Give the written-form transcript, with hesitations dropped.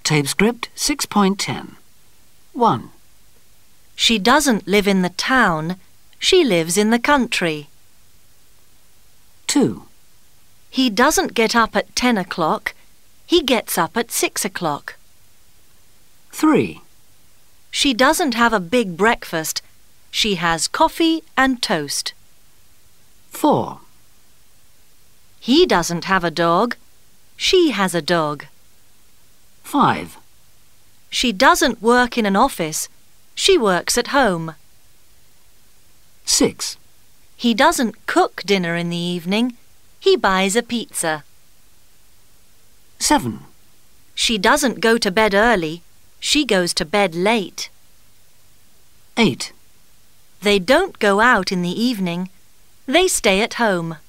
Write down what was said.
Tape script 6.10. 1. She doesn't live in the town. She lives in the country. 2. He doesn't get up at 10 o'clock. He gets up at 6 o'clock. 3. She doesn't have a big breakfast. She has coffee and toast. 4. He doesn't have a dog. She has a dog. 5. She doesn't work in an office. She works at home. 6. He doesn't cook dinner in the evening. He buys a pizza. 7. She doesn't go to bed early. She goes to bed late. 8. They don't go out in the evening. They stay at home.